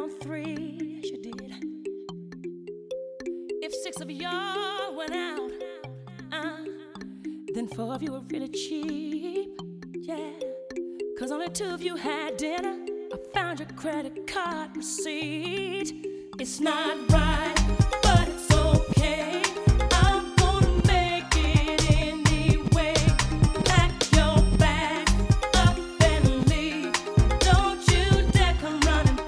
around 3, she did. If 6 of y'all went out, then 4 of you were really cheap, yeah. 'Cause only 2 of you had dinner. I found your credit card receipt. It's not right.